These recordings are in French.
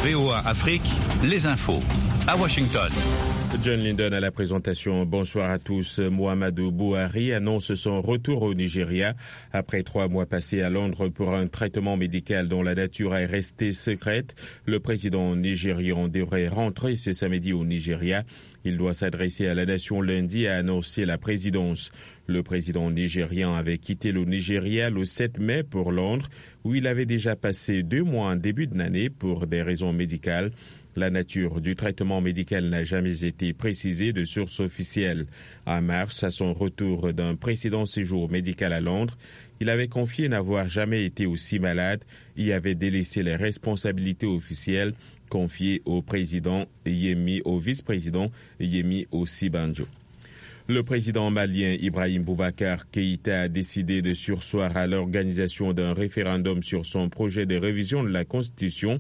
VOA Afrique, les infos. À Washington. John Lindon à la présentation. Bonsoir à tous. Muhammadu Buhari annonce son retour au Nigeria après 3 mois passés à Londres pour un traitement médical dont la nature est restée secrète. Le président nigérian devrait rentrer ce samedi au Nigeria. Il doit s'adresser à la nation lundi et annoncer la présidence. Le président nigérian avait quitté le Nigeria le 7 mai pour Londres, où il avait déjà passé 2 mois en début de l'année pour des raisons médicales. La nature du traitement médical n'a jamais été précisée de source officielle. En mars, à son retour d'un précédent séjour médical à Londres, il avait confié n'avoir jamais été aussi malade et avait délaissé les responsabilités officielles confiées au vice-président Yemi Osibanjo. Le président malien Ibrahim Boubacar Keïta a décidé de surseoir à l'organisation d'un référendum sur son projet de révision de la Constitution.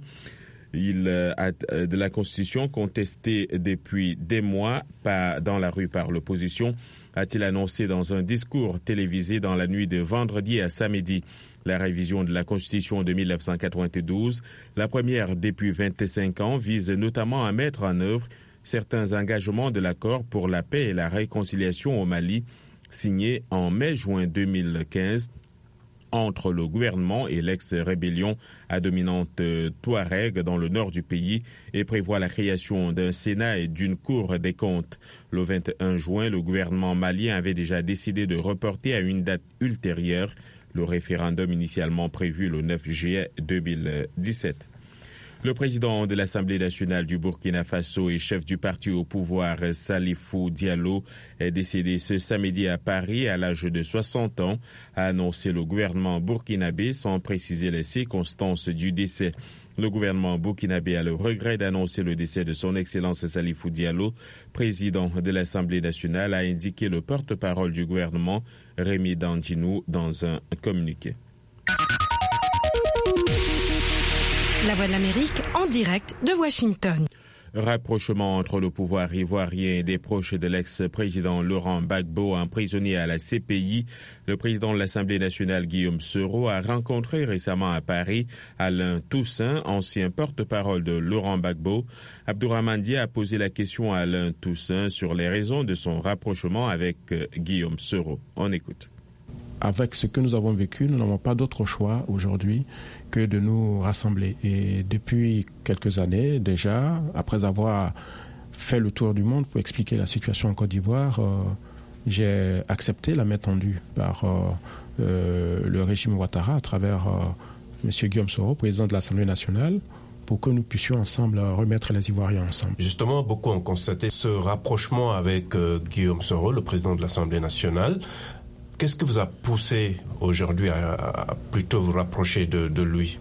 De la Constitution contestée depuis des mois dans la rue par l'opposition, a-t-il annoncé dans un discours télévisé dans la nuit de vendredi à samedi. La révision de la Constitution de 1992, la première depuis 25 ans, vise notamment à mettre en œuvre certains engagements de l'accord pour la paix et la réconciliation au Mali, signé en mai-juin 2015, entre le gouvernement et l'ex-rébellion à dominante Touareg dans le nord du pays et prévoit la création d'un Sénat et d'une Cour des comptes. Le 21 juin, le gouvernement malien avait déjà décidé de reporter à une date ultérieure le référendum initialement prévu le 9 juillet 2017. Le président de l'Assemblée nationale du Burkina Faso et chef du parti au pouvoir, Salifou Diallo, est décédé ce samedi à Paris à l'âge de 60 ans, a annoncé le gouvernement burkinabé sans préciser les circonstances du décès. Le gouvernement burkinabé a le regret d'annoncer le décès de son Excellence Salifou Diallo, président de l'Assemblée nationale, a indiqué le porte-parole du gouvernement, Rémi Dandinou, dans un communiqué. La Voix de l'Amérique en direct de Washington. Rapprochement entre le pouvoir ivoirien et des proches de l'ex-président Laurent Gbagbo, emprisonné à la CPI. Le président de l'Assemblée nationale, Guillaume Soro, a rencontré récemment à Paris Alain Toussaint, ancien porte-parole de Laurent Gbagbo. Abdourahmane Dia a posé la question à Alain Toussaint sur les raisons de son rapprochement avec Guillaume Soro. On écoute. Avec ce que nous avons vécu, nous n'avons pas d'autre choix aujourd'hui que de nous rassembler. Et depuis quelques années déjà, après avoir fait le tour du monde pour expliquer la situation en Côte d'Ivoire, j'ai accepté la main tendue par le régime Ouattara à travers M. Guillaume Soro, président de l'Assemblée nationale, pour que nous puissions ensemble remettre les Ivoiriens ensemble. Justement, beaucoup ont constaté ce rapprochement avec Guillaume Soro, le président de l'Assemblée nationale. Qu'est-ce qui vous a poussé aujourd'hui à plutôt vous rapprocher de lui?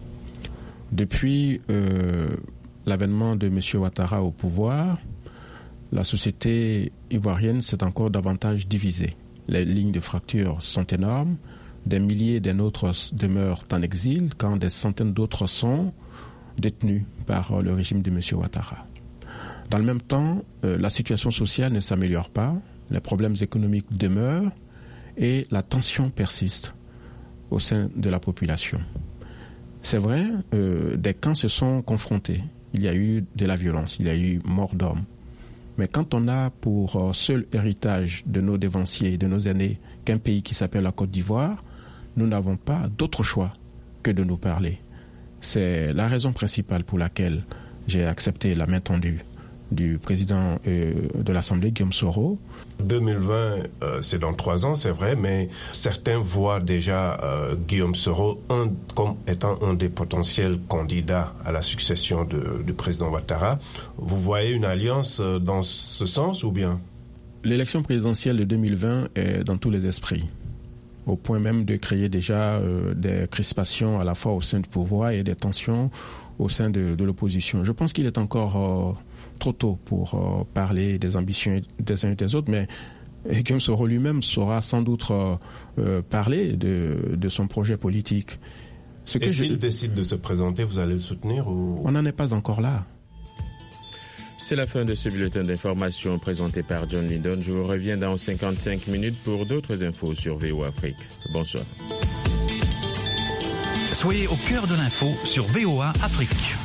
Depuis l'avènement de M. Ouattara au pouvoir, la société ivoirienne s'est encore davantage divisée. Les lignes de fracture sont énormes. Des milliers des nôtres demeurent en exil quand des centaines d'autres sont détenus par le régime de M. Ouattara. Dans le même temps, la situation sociale ne s'améliore pas. Les problèmes économiques demeurent. Et la tension persiste au sein de la population. C'est vrai, des camps se sont confrontés. Il y a eu de la violence, il y a eu mort d'hommes. Mais quand on a pour seul héritage de nos dévanciers, de nos aînés, qu'un pays qui s'appelle la Côte d'Ivoire, nous n'avons pas d'autre choix que de nous parler. C'est la raison principale pour laquelle j'ai accepté la main tendue du président de l'Assemblée, Guillaume Soro. 2020, c'est dans 3 ans, c'est vrai, mais certains voient déjà Guillaume Soro comme étant un des potentiels candidats à la succession du président Ouattara. Vous voyez une alliance dans ce sens ou bien? L'élection présidentielle de 2020 est dans tous les esprits, au point même de créer déjà des crispations à la fois au sein du pouvoir et des tensions au sein de l'opposition. Je pense qu'il est encore trop tôt pour parler des ambitions des uns et des autres, mais Guillaume Soro lui-même saura sans doute parler de son projet politique. Et s'il décide de se présenter, vous allez le soutenir ou... On n'en est pas encore là. C'est la fin de ce bulletin d'information présenté par John Lindon. Je vous reviens dans 55 minutes pour d'autres infos sur VOA Afrique. Bonsoir. Soyez au cœur de l'info sur VOA Afrique.